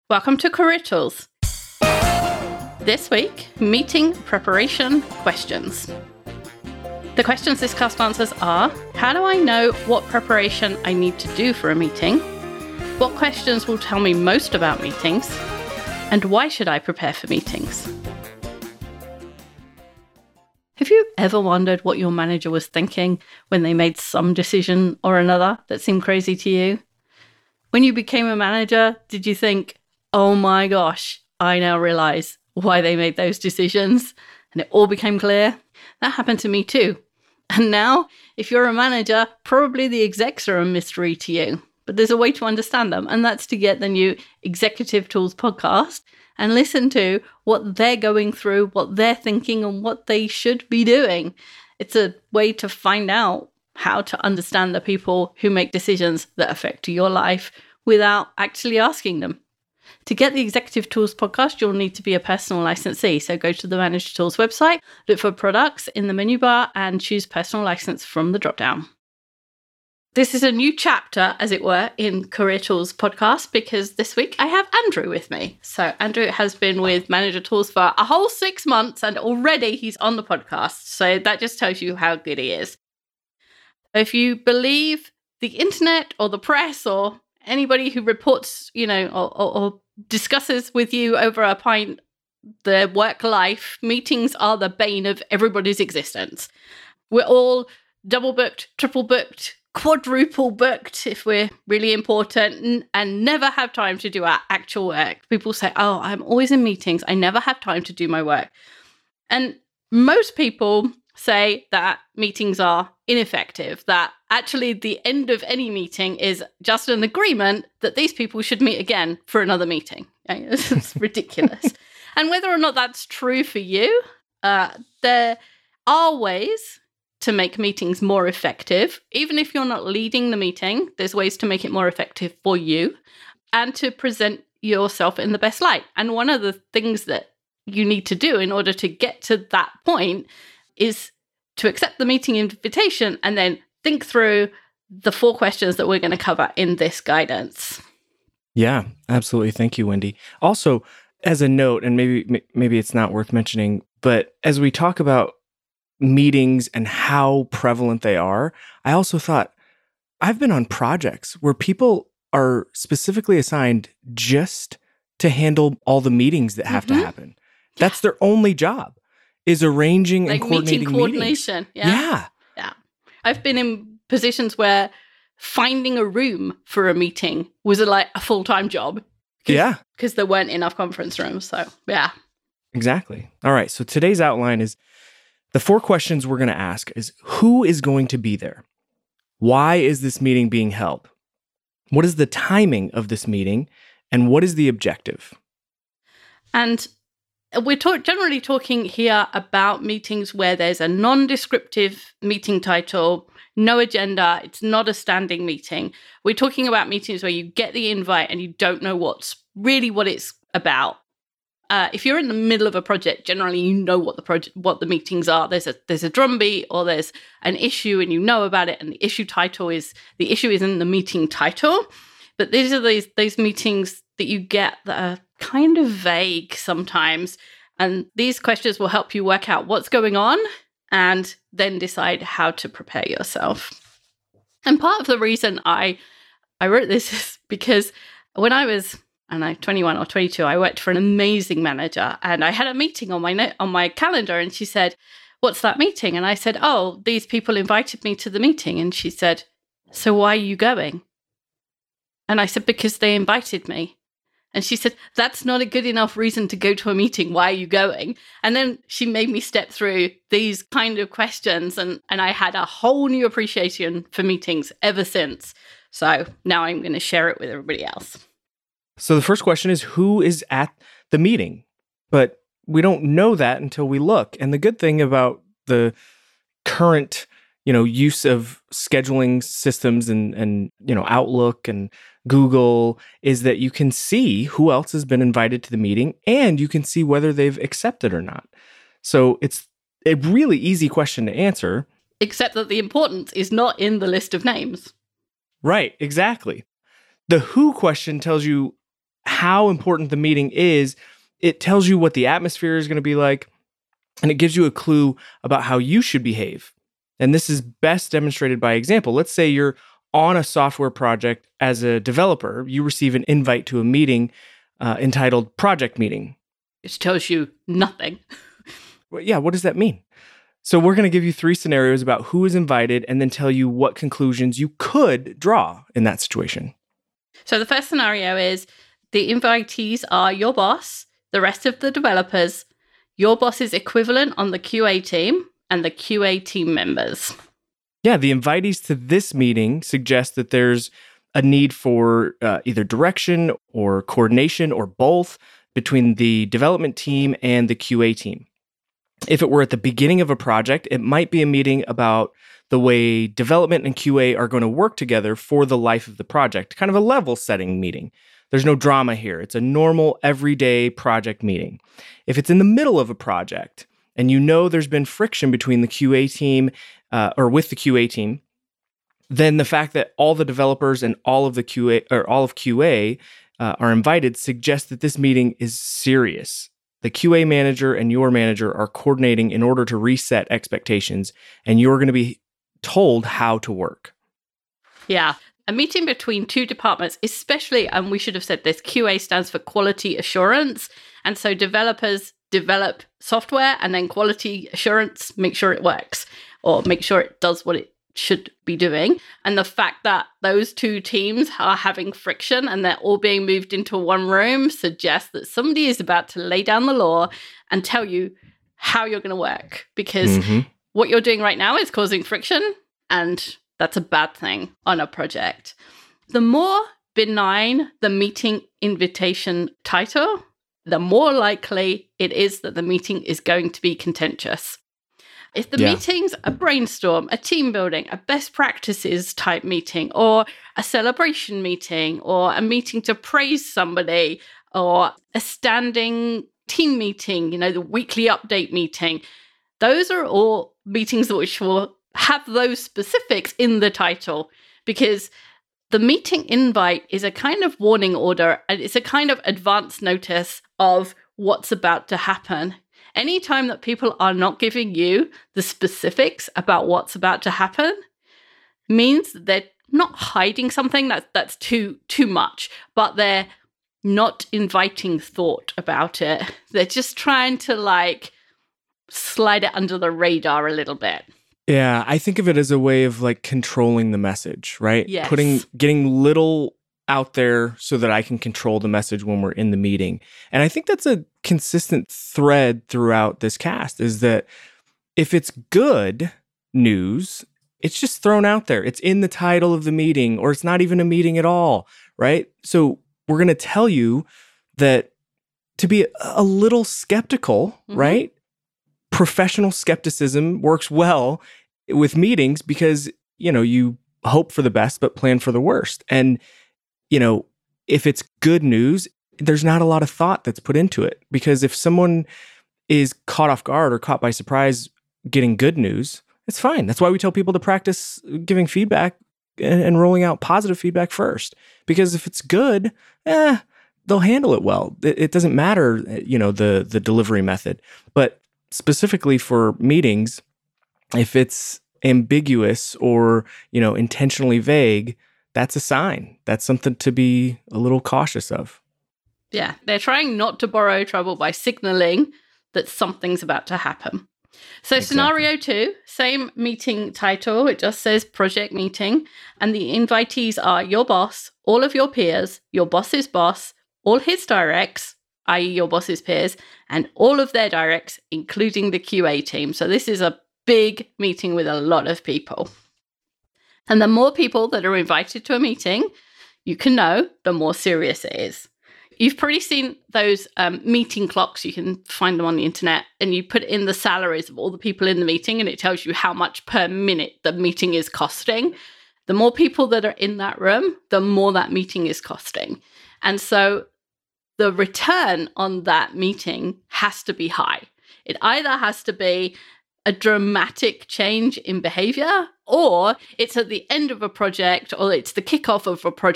Welcome to Career Tools. This week, meeting preparation questions. The questions this cast answers are: how do I know what preparation I need to do for a meeting? What questions will tell me most about meetings? And why should I prepare for meetings? Have you ever wondered what your manager was thinking when they made some decision or another that seemed crazy to you? When you became a manager, did you think, oh my gosh, I now realize why they made those decisions, and it all became clear? That happened to me too. And now, if you're a manager, probably the execs are a mystery to you. But there's a way to understand them, and that's to get the new Executive Tools podcast and listen to what they're going through, what they're thinking, and what they should be doing. It's a way to find out how to understand the people who make decisions that affect your life without actually asking them. To get the Executive Tools podcast, you'll need to be a personal licensee. So go to the Manager Tools website, look for products in the menu bar, and choose personal license from the dropdown. This is a new chapter, as it were, in Career Tools podcast, because this week I have Andrew with me. So Andrew has been with Manager Tools for a whole 6 months, and already he's on the podcast. So that just tells you how good he is. If you believe the internet or the press or anybody who reports, or discusses with you over a pint their work life, meetings are the bane of everybody's existence. We're all double booked, triple booked, quadruple booked if we're really important, and never have time to do our actual work. People say, oh, I'm always in meetings. I never have time to do my work. And most people say that meetings are ineffective, that actually the end of any meeting is just an agreement that these people should meet again for another meeting. It's ridiculous. And whether or not that's true for you, there are ways to make meetings more effective. Even if you're not leading the meeting, there's ways to make it more effective for you and to present yourself in the best light. And one of the things that you need to do in order to get to that point is to accept the meeting invitation and then think through the 4 questions that we're going to cover in this guidance. Yeah, absolutely. Thank you, Wendy. Also, as a note, and maybe it's not worth mentioning, but as we talk about meetings and how prevalent they are, I also thought, I've been on projects where people are specifically assigned just to handle all the meetings that have to happen. That's their only job, is arranging and coordinating meeting coordination. Yeah. I've been in positions where finding a room for a meeting was a full-time job. Because there weren't enough conference rooms. So, yeah. Exactly. All right. So today's outline is the 4 questions we're going to ask is: who is going to be there? Why is this meeting being held? What is the timing of this meeting? And what is the objective? And we're generally talking here about meetings where there's a non-descriptive meeting title, no agenda, it's not a standing meeting. We're talking about meetings where you get the invite and you don't know what it's about. If you're in the middle of a project, generally you know what the meetings are. There's a drumbeat or there's an issue and you know about it, and the issue is in the meeting title. But these are those meetings that you get that are kind of vague sometimes, and these questions will help you work out what's going on and then decide how to prepare yourself. And part of the reason I wrote this is because when I was 21 or 22, I worked for an amazing manager, and I had a meeting on my calendar, and she said, "What's that meeting?" And I said, "Oh, these people invited me to the meeting." And she said, "So why are you going?" And I said, "Because they invited me." And she said, "That's not a good enough reason to go to a meeting. Why are you going?" And then she made me step through these kind of questions, and I had a whole new appreciation for meetings ever since. So now I'm going to share it with everybody else. So the first question is, who is at the meeting? But we don't know that until we look. And the good thing about the current, use of scheduling systems and Outlook and Google is that you can see who else has been invited to the meeting, and you can see whether they've accepted or not. So it's a really easy question to answer. Except that the importance is not in the list of names. Right, exactly. The who question tells you how important the meeting is, it tells you what the atmosphere is going to be like, and it gives you a clue about how you should behave. And this is best demonstrated by example. Let's say you're on a software project as a developer. You receive an invite to a meeting entitled Project Meeting. It tells you nothing. Well, yeah, what does that mean? So we're going to give you 3 scenarios about who is invited and then tell you what conclusions you could draw in that situation. So the first scenario is the invitees are your boss, the rest of the developers, your boss's equivalent on the QA team, and the QA team members. Yeah, the invitees to this meeting suggest that there's a need for either direction or coordination or both between the development team and the QA team. If it were at the beginning of a project, it might be a meeting about the way development and QA are going to work together for the life of the project, kind of a level setting meeting. There's no drama here. It's a normal, everyday project meeting. If it's in the middle of a project and you know there's been friction between the QA team or with the QA team, then the fact that all the developers and all of QA are invited suggests that this meeting is serious. The QA manager and your manager are coordinating in order to reset expectations, and you're going to be told how to work. Yeah. A meeting between 2 departments, especially, and we should have said this, QA stands for quality assurance. And so developers develop software, and then quality assurance make sure it works or make sure it does what it should be doing. And the fact that those 2 teams are having friction and they're all being moved into one room suggests that somebody is about to lay down the law and tell you how you're going to work, because what you're doing right now is causing friction, and that's a bad thing on a project. The more benign the meeting invitation title, the more likely it is that the meeting is going to be contentious. If the meeting's a brainstorm, a team building, a best practices type meeting, or a celebration meeting, or a meeting to praise somebody, or a standing team meeting, the weekly update meeting, those are all meetings which will have those specifics in the title, because the meeting invite is a kind of warning order, and it's a kind of advance notice of what's about to happen. Anytime that people are not giving you the specifics about what's about to happen means that they're not hiding something that's too much, but they're not inviting thought about it. They're just trying to slide it under the radar a little bit. Yeah, I think of it as a way of controlling the message, right? Yes. Getting little out there so that I can control the message when we're in the meeting. And I think that's a consistent thread throughout this cast, is that if it's good news, it's just thrown out there. It's in the title of the meeting, or it's not even a meeting at all, right? So we're going to tell you that to be a little skeptical, right? Professional skepticism works well with meetings because, you hope for the best, but plan for the worst. And, if it's good news, there's not a lot of thought that's put into it, because if someone is caught off guard or caught by surprise getting good news, it's fine. That's why we tell people to practice giving feedback and rolling out positive feedback first, because if it's good, they'll handle it well. It doesn't matter, the delivery method, but specifically for meetings, if it's ambiguous or, intentionally vague, that's a sign. That's something to be a little cautious of. Yeah, they're trying not to borrow trouble by signaling that something's about to happen. So exactly. Scenario 2, same meeting title. It just says project meeting. And the invitees are your boss, all of your peers, your boss's boss, all his directs, i.e. your boss's peers, and all of their directs, including the QA team. So this is a big meeting with a lot of people. And the more people that are invited to a meeting, you can know, the more serious it is. You've probably seen those meeting clocks. You can find them on the internet, and you put in the salaries of all the people in the meeting, and it tells you how much per minute the meeting is costing. The more people that are in that room, the more that meeting is costing. And so the return on that meeting has to be high. It either has to be a dramatic change in behavior, or it's at the end of a project, or it's the kickoff of a project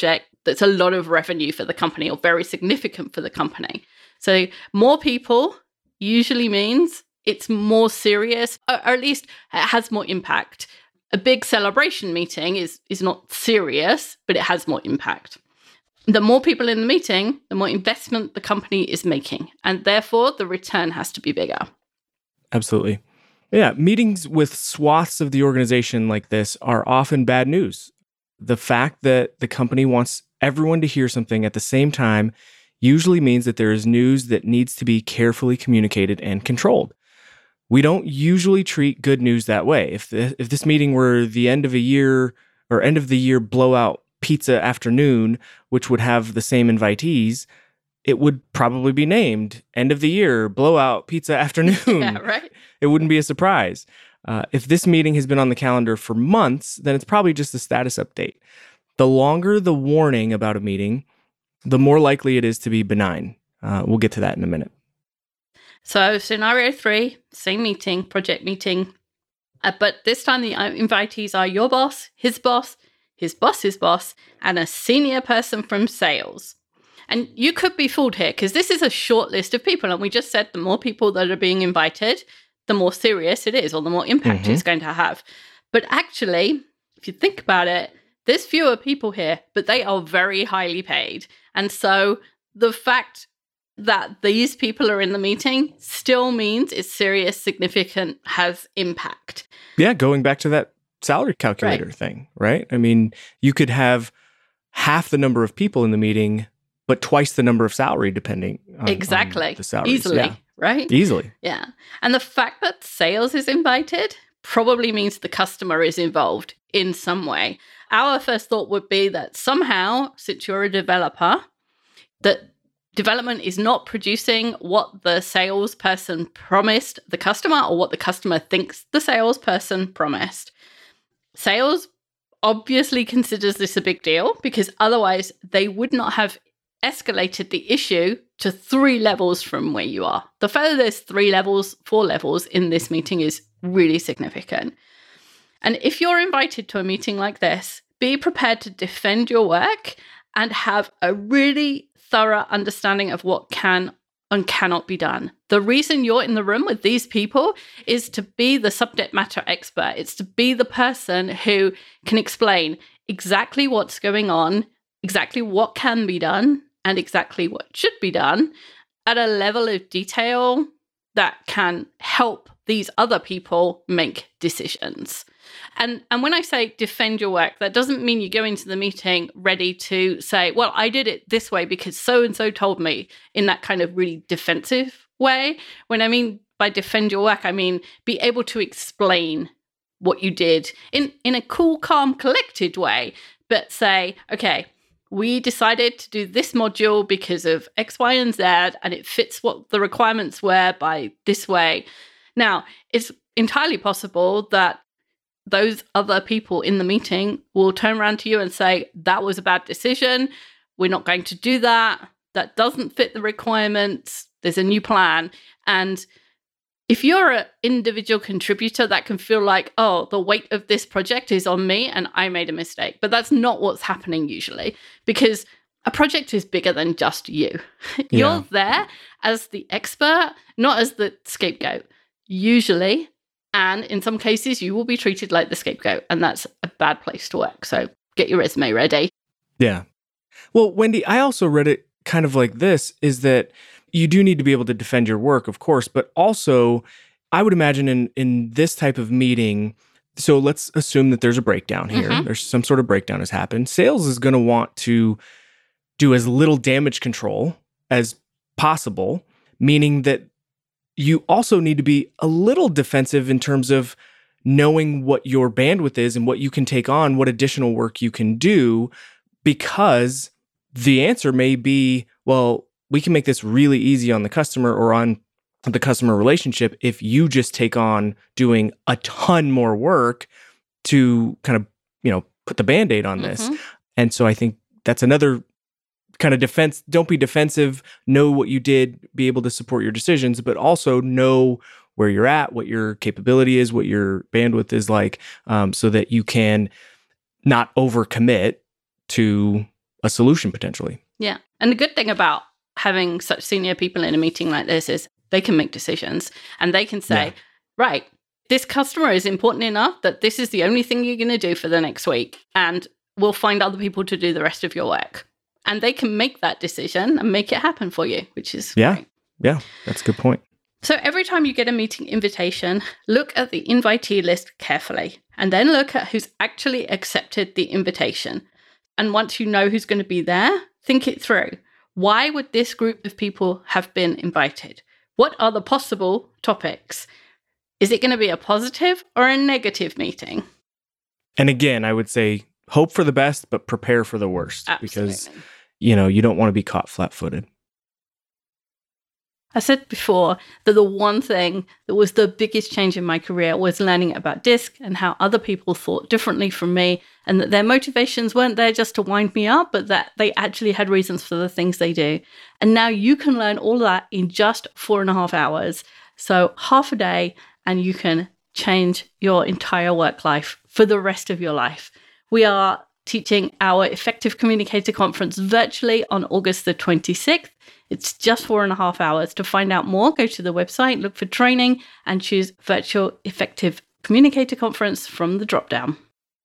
that's a lot of revenue for the company or very significant for the company. So more people usually means it's more serious, or at least it has more impact. A big celebration meeting is not serious, but it has more impact. The more people in the meeting, the more investment the company is making, and therefore the return has to be bigger. Absolutely. Yeah, meetings with swaths of the organization like this are often bad news. The fact that the company wants everyone to hear something at the same time usually means that there is news that needs to be carefully communicated and controlled. We don't usually treat good news that way. If this meeting were the end of a year or end of the year blowout pizza afternoon, which would have the same invitees, it would probably be named End of the Year Blowout Pizza Afternoon. Yeah, right. It wouldn't be a surprise. If this meeting has been on the calendar for months, then it's probably just a status update. The longer the warning about a meeting, the more likely it is to be benign. We'll get to that in a minute. So scenario 3, same meeting, project meeting. But this time the invitees are your boss, his boss, his boss's boss, and a senior person from sales. And you could be fooled here because this is a short list of people. And we just said the more people that are being invited, the more serious it is or the more impact it's going to have. But actually, if you think about it, there's fewer people here, but they are very highly paid. And so the fact that these people are in the meeting still means it's serious, significant, has impact. Yeah, going back to that salary calculator thing, right? I mean, you could have half the number of people in the meeting, but twice the number of salary depending on the salaries. Easily, right? Easily. Yeah. And the fact that sales is invited probably means the customer is involved in some way. Our first thought would be that somehow, since you're a developer, that development is not producing what the salesperson promised the customer or what the customer thinks the salesperson promised. Sales obviously considers this a big deal because otherwise they would not have escalated the issue to 3 levels from where you are. The fact that there's 3 levels, 4 levels in this meeting is really significant. And if you're invited to a meeting like this, be prepared to defend your work and have a really thorough understanding of what can and cannot be done. The reason you're in the room with these people is to be the subject matter expert. It's to be the person who can explain exactly what's going on, exactly what can be done, and exactly what should be done at a level of detail that can help these other people make decisions. And when I say defend your work, that doesn't mean you go into the meeting ready to say, well, I did it this way because so-and-so told me, in that kind of really defensive way. When I mean by defend your work, I mean be able to explain what you did in a cool, calm, collected way, but say, okay, we decided to do this module because of X, Y, and Z, and it fits what the requirements were by this way. Now, it's entirely possible that those other people in the meeting will turn around to you and say, that was a bad decision. We're not going to do that. That doesn't fit the requirements. There's a new plan. And if you're an individual contributor, that can feel like, oh, the weight of this project is on me and I made a mistake. But that's not what's happening usually, because a project is bigger than just you. You're there as the expert, not as the scapegoat. Usually, and in some cases, you will be treated like the scapegoat, and that's a bad place to work. So get your resume ready. Yeah. Well, Wendy, I also read it kind of like this, is that you do need to be able to defend your work, of course, but also I would imagine in this type of meeting, so let's assume that there's a breakdown here. Mm-hmm. There's some sort of breakdown has happened. Sales is going to want to do as little damage control as possible, meaning that you also need to be a little defensive in terms of knowing what your bandwidth is and what you can take on, what additional work you can do, because the answer may be, well, we can make this really easy on the customer or on the customer relationship if you just take on doing a ton more work to kind of, put the Band-Aid on this. And so I think that's another kind of defense. Don't be defensive. Know what you did, be able to support your decisions, but also know where you're at, what your capability is, what your bandwidth is like, so that you can not overcommit to a solution potentially. Yeah. And the good thing about having such senior people in a meeting like this is they can make decisions and they can say, right, this customer is important enough that this is the only thing you're going to do for the next week. And we'll find other people to do the rest of your work. And they can make that decision and make it happen for you, which is great. Yeah, that's a good point. So every time you get a meeting invitation, look at the invitee list carefully and then look at who's actually accepted the invitation. And once you know who's going to be there, think it through. Why would this group of people have been invited? What are the possible topics? Is it going to be a positive or a negative meeting? And again, I would say hope for the best, but prepare for the worst. Absolutely. Because, you don't want to be caught flat-footed. I said before that the one thing that was the biggest change in my career was learning about DISC and how other people thought differently from me, and that their motivations weren't there just to wind me up, but that they actually had reasons for the things they do. And now you can learn all that in just 4.5 hours. So half a day, and you can change your entire work life for the rest of your life. We are teaching our Effective Communicator Conference virtually on August the 26th. It's just 4.5 hours. To find out more, go to the website, look for training, and choose Virtual Effective Communicator Conference from the dropdown.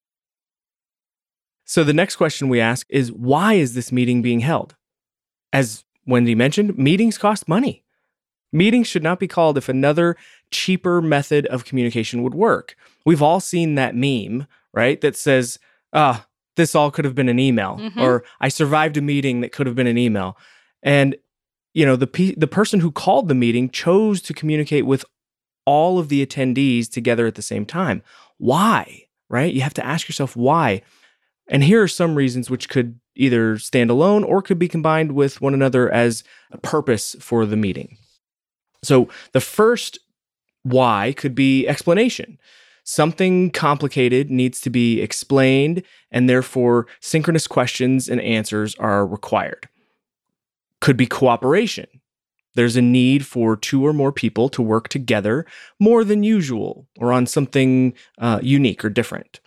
So the next question we ask is, why is this meeting being held? As Wendy mentioned, meetings cost money. Meetings should not be called if another cheaper method of communication would work. We've all seen that meme, right? That says, this all could have been an email, or I survived a meeting that could have been an email. And, the person who called the meeting chose to communicate with all of the attendees together at the same time. Why, right? You have to ask yourself why. And here are some reasons which could either stand alone or could be combined with one another as a purpose for the meeting. So the first why could be explanation. Something complicated needs to be explained, and therefore synchronous questions and answers are required. Could be cooperation. There's a need for 2 or more people to work together more than usual or on something unique or different.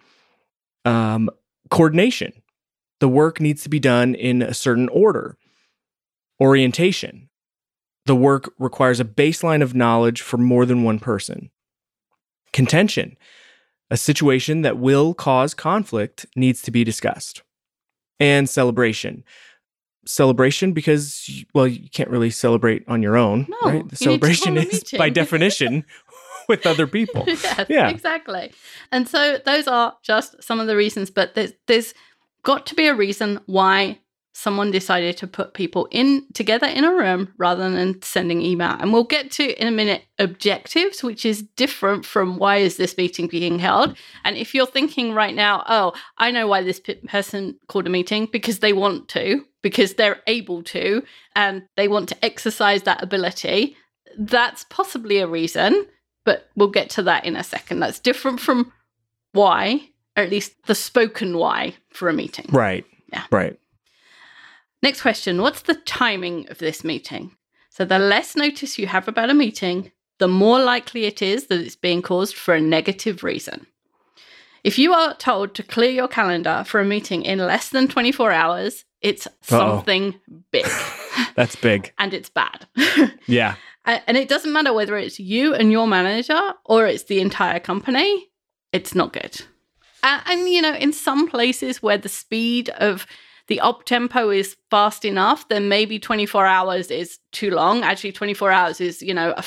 Coordination. The work needs to be done in a certain order. Orientation. The work requires a baseline of knowledge for more than one person. Contention. A situation that will cause conflict needs to be discussed. And celebration. Celebration because, you can't really celebrate on your own, right? The celebration is, by definition, with other people. Yeah, exactly. And so those are just some of the reasons, but there's got to be a reason why someone decided to put people together in a room rather than sending email. And we'll get to, in a minute, objectives, which is different from why is this meeting being held. And if you're thinking right now, I know why this person called a meeting, because they want to, because they're able to, and they want to exercise that ability, that's possibly a reason, but we'll get to that in a second. That's different from why, or at least the spoken why for a meeting. Right. Yeah. Right. Next question, what's the timing of this meeting? So the less notice you have about a meeting, the more likely it is that it's being caused for a negative reason. If you are told to clear your calendar for a meeting in less than 24 hours, it's something big. That's big. And it's bad. Yeah. And it doesn't matter whether it's you and your manager or it's the entire company, it's not good. And in some places where the speed of the op tempo is fast enough, then maybe 24 hours is too long. Actually, 24 hours is,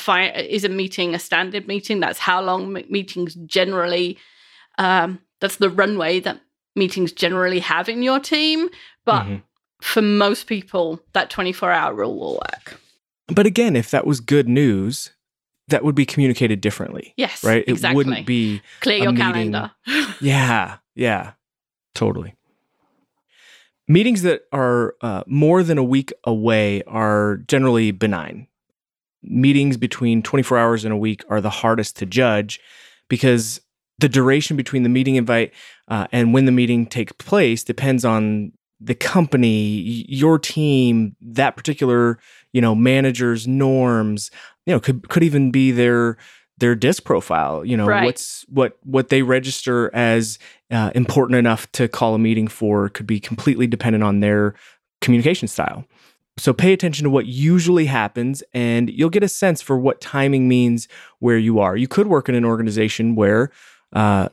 a standard meeting. That's how long meetings generally, that's the runway that meetings generally have in your team. But for most people, that 24-hour rule will work. But again, if that was good news, that would be communicated differently. Yes, right? Exactly. It wouldn't be clear your meeting. Calendar. Yeah, totally. Meetings that are more than a week away are generally benign. Meetings between 24 hours and a week are the hardest to judge because the duration between the meeting invite and when the meeting takes place depends on the company, your team, that particular, manager's norms, could even be their their DISC profile. Right. What they register as important enough to call a meeting for could be completely dependent on their communication style. So pay attention to what usually happens, and you'll get a sense for what timing means where you are. You could work in an organization where, more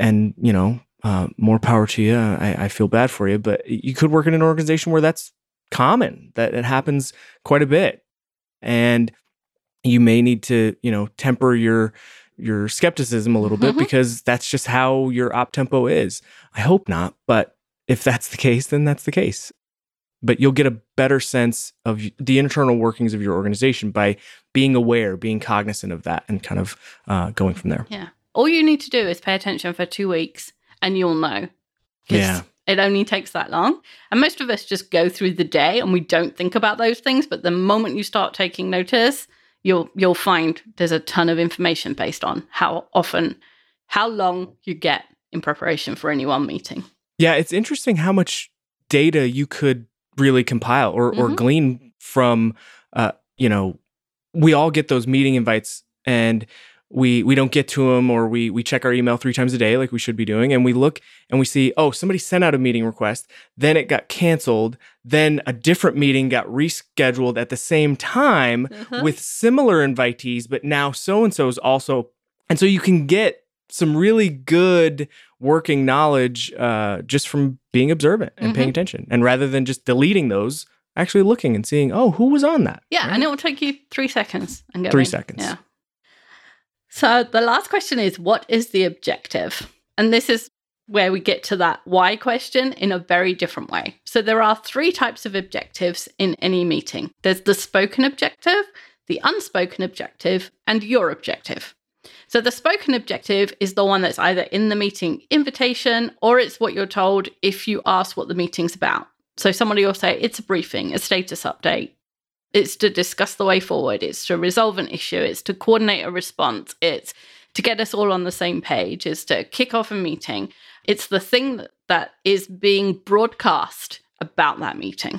power to you. I feel bad for you, but you could work in an organization where that's common, that it happens quite a bit. And you may need to, temper your skepticism a little bit, because that's just how your op tempo is. I hope not, but if that's the case, then that's the case. But you'll get a better sense of the internal workings of your organization by being aware, being cognizant of that, and kind of going from there. Yeah. All you need to do is pay attention for 2 weeks and you'll know. Yeah. It only takes that long. And most of us just go through the day and we don't think about those things. But the moment you start taking notice, you'll find there's a ton of information based on how long you get in preparation for any one meeting. Yeah, it's interesting how much data you could really compile or glean from, we all get those meeting invites and we don't get to them, or we check our email 3 times a day like we should be doing. And we look and we see, oh, somebody sent out a meeting request, then it got canceled. Then a different meeting got rescheduled at the same time with similar invitees, but now so-and-so is also. And so you can get some really good working knowledge just from being observant and paying attention. And rather than just deleting those, actually looking and seeing, oh, who was on that? Yeah, right? And it will take you 3 seconds. And 3 seconds. Yeah. So the last question is, what is the objective? And this is where we get to that why question in a very different way. So there are 3 types of objectives in any meeting. There's the spoken objective, the unspoken objective, and your objective. So the spoken objective is the one that's either in the meeting invitation, or it's what you're told if you ask what the meeting's about. So somebody will say it's a briefing, a status update. It's to discuss the way forward. It's to resolve an issue. It's to coordinate a response. It's to get us all on the same page. It's to kick off a meeting. It's the thing that is being broadcast about that meeting.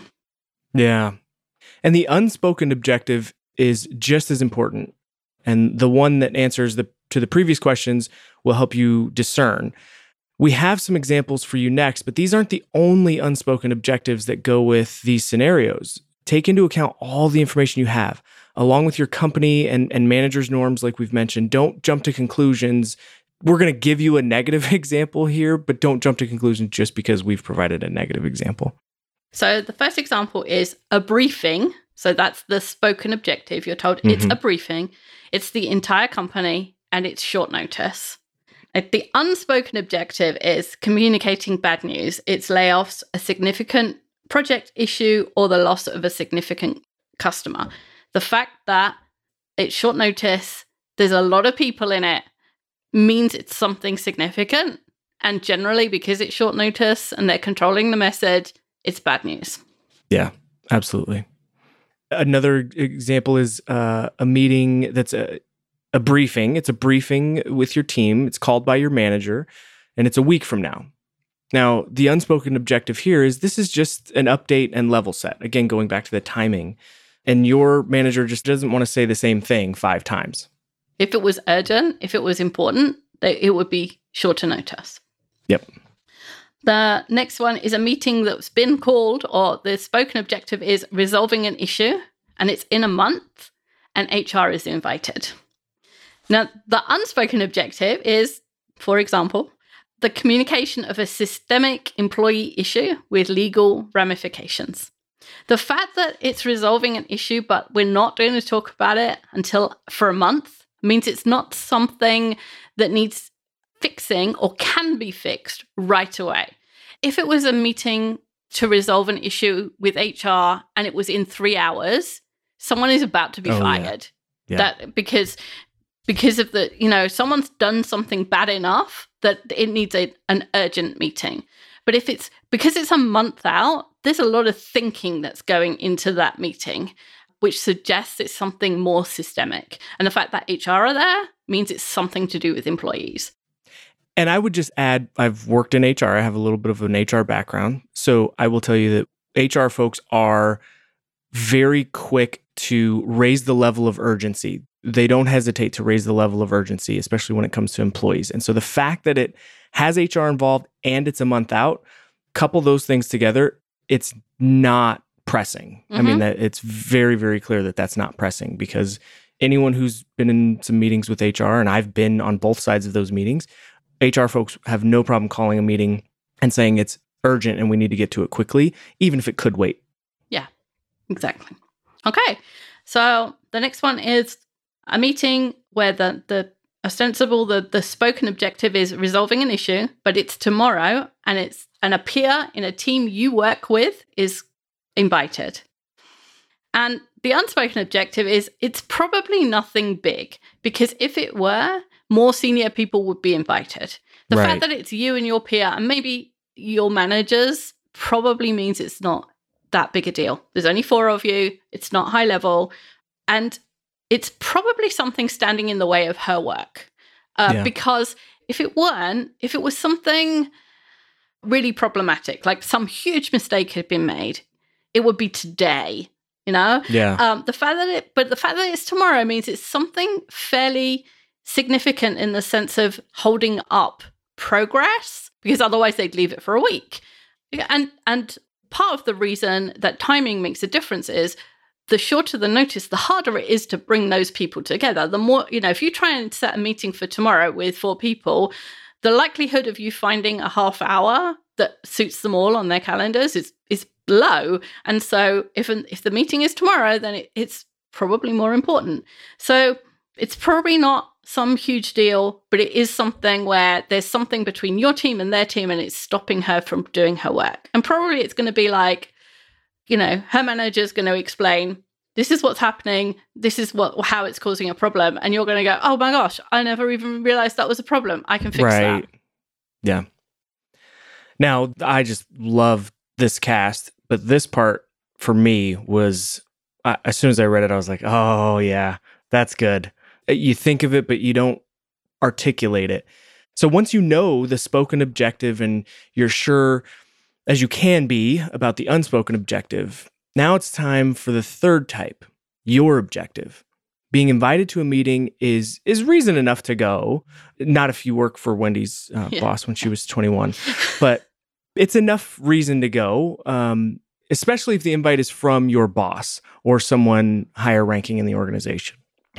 Yeah. And the unspoken objective is just as important. And the one that answers to the previous questions will help you discern. We have some examples for you next, but these aren't the only unspoken objectives that go with these scenarios. Take into account all the information you have, along with your company and manager's norms, like we've mentioned. Don't jump to conclusions. We're going to give you a negative example here, but don't jump to conclusions just because we've provided a negative example. So the first example is a briefing. So that's the spoken objective. You're told it's a briefing. It's the entire company and it's short notice. The unspoken objective is communicating bad news. It's layoffs, a significant project issue, or the loss of a significant customer. The fact that it's short notice, there's a lot of people in it, means it's something significant. And generally, because it's short notice and they're controlling the message, it's bad news. Yeah, absolutely. Another example is a meeting that's a briefing. It's a briefing with your team. It's called by your manager, and it's a week from now. Now, the unspoken objective here is this is just an update and level set. Again, going back to the timing. And your manager just doesn't want to say the same thing 5 times. If it was urgent, if it was important, it would be shorter notice. Yep. The next one is a meeting that's been called, or the spoken objective is resolving an issue, and it's in a month, and HR is invited. Now, the unspoken objective is, for example, the communication of a systemic employee issue with legal ramifications. The fact that it's resolving an issue, but we're not going to talk about it for a month, means it's not something that needs fixing or can be fixed right away. If it was a meeting to resolve an issue with HR and it was in 3 hours, someone is about to be fired. Yeah. That because of the, someone's done something bad enough that it needs an urgent meeting. But because it's a month out, there's a lot of thinking that's going into that meeting, which suggests it's something more systemic. And the fact that HR are there means it's something to do with employees. And I would just add, I've worked in HR. I have a little bit of an HR background. So I will tell you that HR folks are very quick to raise the level of urgency. They don't hesitate to raise the level of urgency, especially when it comes to employees. And so the fact that it has HR involved and it's a month out, couple those things together, it's not pressing. I mean, that it's very, very clear that that's not pressing, because anyone who's been in some meetings with HR, and I've been on both sides of those meetings, HR folks have no problem calling a meeting and saying it's urgent and we need to get to it quickly, even if it could wait. Yeah, exactly. Okay, so the next one is a meeting where the spoken objective is resolving an issue, but it's tomorrow, and a peer in a team you work with is invited. And the unspoken objective is it's probably nothing big, because if it were, more senior people would be invited. The fact that it's you and your peer and maybe your managers probably means it's not that big a deal. There's only 4 of you. It's not high level. And it's probably something standing in the way of her work. Because if it was something really problematic, like some huge mistake had been made, it would be today, you know? Yeah. The fact that it's tomorrow means it's something fairly significant in the sense of holding up progress, because otherwise they'd leave it for a week. And part of the reason that timing makes a difference is the shorter the notice, the harder it is to bring those people together. The more, if you try and set a meeting for tomorrow with 4 people, the likelihood of you finding a half hour that suits them all on their calendars is low. And so if the meeting is tomorrow, then it's probably more important. So it's probably not some huge deal, but it is something where there's something between your team and their team, and it's stopping her from doing her work. And probably it's going to be like, her manager's going to explain, this is what's happening, this is how it's causing a problem. And you're going to go, oh my gosh, I never even realized that was a problem. I can fix that. Yeah. Now, I just love this cast, but this part for me was, as soon as I read it, I was like, oh yeah, that's good. You think of it, but you don't articulate it. So once you know the spoken objective and you're sure as you can be about the unspoken objective, now it's time for the third type, your objective. Being invited to a meeting is reason enough to go. Not if you work for Wendy's boss when she was 21, but it's enough reason to go, especially if the invite is from your boss or someone higher ranking in the organization.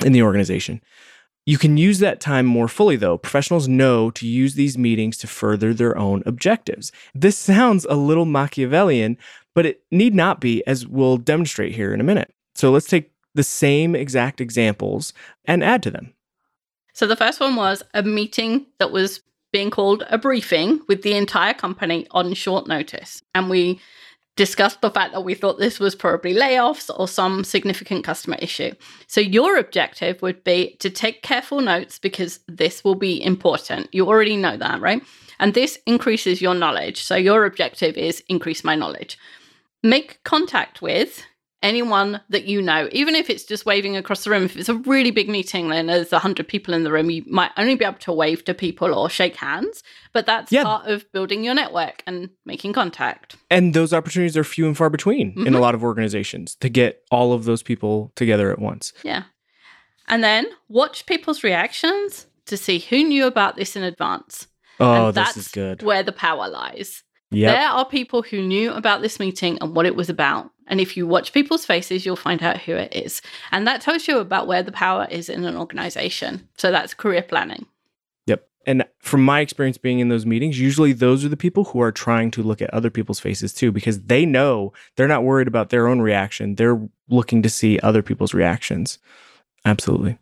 You can use that time more fully, though. Professionals know to use these meetings to further their own objectives. This sounds a little Machiavellian, but it need not be, as we'll demonstrate here in a minute. So let's take the same exact examples and add to them. So the first one was a meeting that was being called a briefing with the entire company on short notice. And we discussed the fact that we thought this was probably layoffs or some significant customer issue. So your objective would be to take careful notes, because this will be important. You already know that, right? And this increases your knowledge. So your objective is increase my knowledge. Make contact with anyone that you know, even if it's just waving across the room. If it's a really big meeting, then there's 100 people in the room, you might only be able to wave to people or shake hands, but that's part of building your network and making contact. And those opportunities are few and far between in a lot of organizations to get all of those people together at once. Yeah. And then watch people's reactions to see who knew about this in advance. Oh, this is good. That's where the power lies. Yep. There are people who knew about this meeting and what it was about. And if you watch people's faces, you'll find out who it is. And that tells you about where the power is in an organization. So that's career planning. Yep. And from my experience being in those meetings, usually those are the people who are trying to look at other people's faces too, because they know they're not worried about their own reaction. They're looking to see other people's reactions. Absolutely.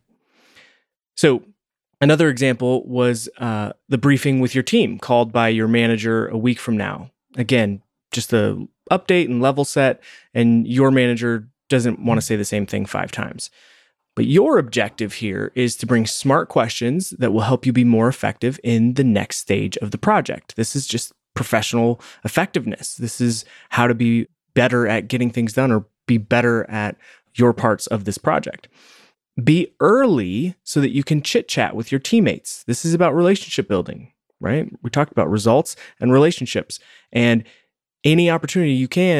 So another example was the briefing with your team called by your manager a week from now. Again, just the update and level set, and your manager doesn't want to say the same thing 5 times. But your objective here is to bring smart questions that will help you be more effective in the next stage of the project. This is just professional effectiveness. This is how to be better at getting things done or be better at your parts of this project. Be early so that you can chit-chat with your teammates. This is about relationship building, right? We talked about results and relationships, and any opportunity you can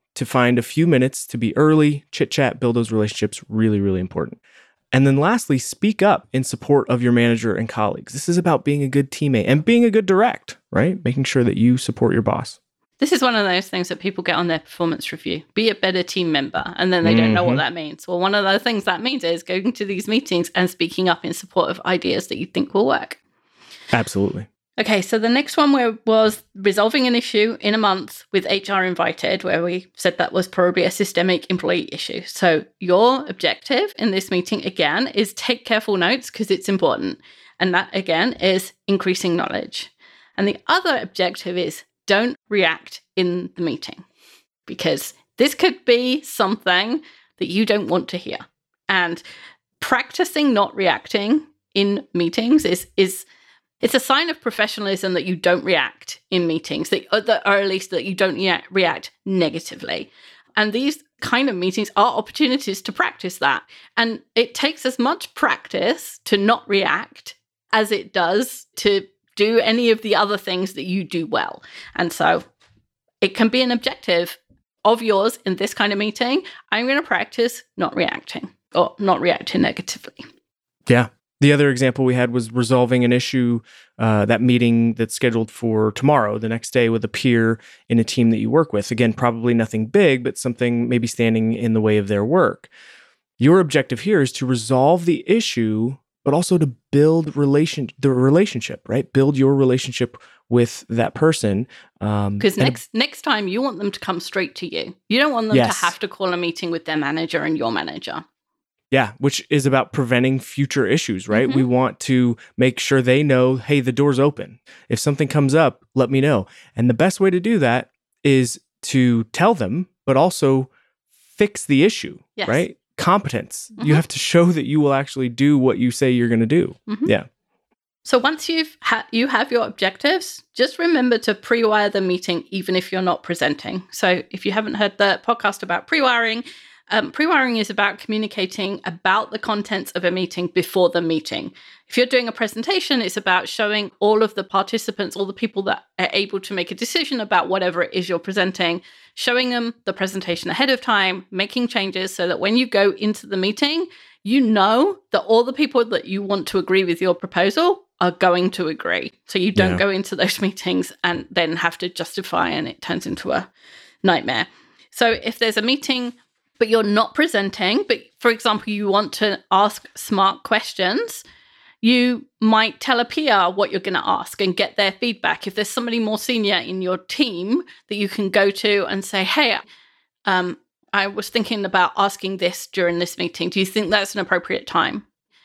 to find a few minutes to be early, chit chat, build those relationships, really, really important. And then lastly, speak up in support of your manager and colleagues. This is about being a good teammate and being a good direct, right? Making sure that you support your boss. This is one of those things that people get on their performance review. Be a better team member. And then they don't know what that means. Well, one of the things that means is going to these meetings and speaking up in support of ideas that you think will work. Absolutely. Okay, so the next one was resolving an issue in a month with HR invited, where we said that was probably a systemic employee issue. So your objective in this meeting, again, is take careful notes because it's important. And that, again, is increasing knowledge. And the other objective is don't react in the meeting, because this could be something that you don't want to hear. And practicing not reacting in meetings is it's a sign of professionalism that you don't react in meetings, or at least that you don't react negatively. And these kind of meetings are opportunities to practice that. And it takes as much practice to not react as it does to do any of the other things that you do well. And so it can be an objective of yours in this kind of meeting. I'm going to practice not reacting or not reacting negatively. Yeah. The other example we had was resolving an issue, that meeting that's scheduled for tomorrow, the next day, with a peer in a team that you work with. Again, probably nothing big, but something maybe standing in the way of their work. Your objective here is to resolve the issue, but also to build the relationship, right? Build your relationship with that person. Because next time you want them to come straight to you. You don't want them to have to call a meeting with their manager and your manager. Yeah, which is about preventing future issues, right? We want to make sure they know, hey, the door's open. If something comes up, let me know. And the best way to do that is to tell them, but also fix the issue, right? Competence. You have to show that you will actually do what you say you're going to do. Yeah. So once you have your objectives, just remember to pre-wire the meeting, even if you're not presenting. So if you haven't heard the podcast about pre-wiring, pre-wiring is about communicating about the contents of a meeting before the meeting. If you're doing a presentation, it's about showing all of the participants, all the people that are able to make a decision about whatever it is you're presenting, showing them the presentation ahead of time, making changes so that when you go into the meeting, you know that all the people that you want to agree with your proposal are going to agree. So you don't go into those meetings and then have to justify, and it turns into a nightmare. So if there's a meeting but you're not presenting, but for example, you want to ask smart questions, you might tell a peer what you're going to ask and get their feedback. If there's somebody more senior in your team that you can go to and say, hey, I was thinking about asking this during this meeting. Do you think that's an appropriate time?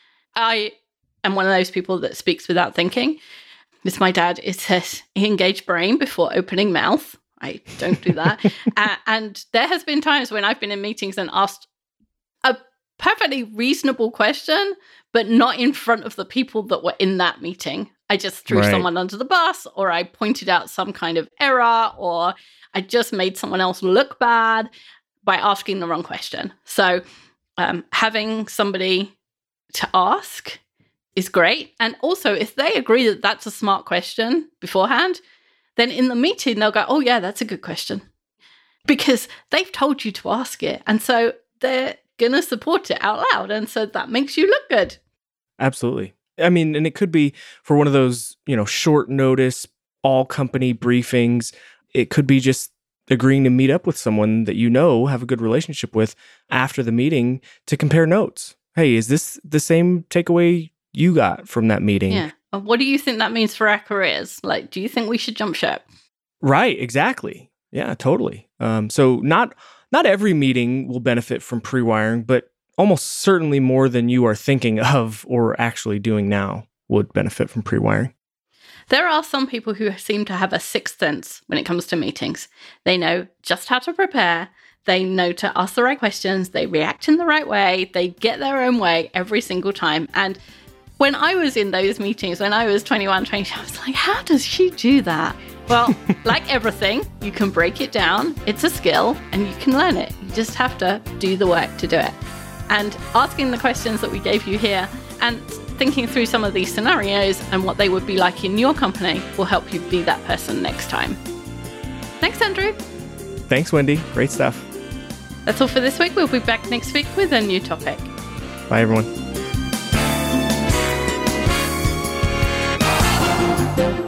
I am one of those people that speaks without thinking. With my dad, it says, engage brain before opening mouth. I don't do that. And there has been times when I've been in meetings and asked a perfectly reasonable question, but not in front of the people that were in that meeting. I just threw someone under the bus, or I pointed out some kind of error, or I just made someone else look bad by asking the wrong question. So having somebody to ask is great. And also, if they agree that that's a smart question beforehand, then in the meeting, they'll go, oh, yeah, that's a good question. Because they've told you to ask it. And so they're going to support it out loud. And so that makes you look good. Absolutely. I mean, and it could be for one of those, short notice, all company briefings. It could be just agreeing to meet up with someone that have a good relationship with after the meeting to compare notes. Hey, is this the same takeaway you got from that meeting? Yeah. What do you think that means for our careers? Like, do you think we should jump ship? Right, exactly. Yeah, totally. So not every meeting will benefit from pre-wiring, but almost certainly more than you are thinking of or actually doing now would benefit from pre-wiring. There are some people who seem to have a sixth sense when it comes to meetings. They know just how to prepare. They know to ask the right questions. They react in the right way. They get their own way every single time. And when I was in those meetings, when I was 21, 22, I was like, how does she do that? Well, like everything, you can break it down. It's a skill and you can learn it. You just have to do the work to do it. And asking the questions that we gave you here and thinking through some of these scenarios and what they would be like in your company will help you be that person next time. Thanks, Andrew. Thanks, Wendy. Great stuff. That's all for this week. We'll be back next week with a new topic. Bye, everyone.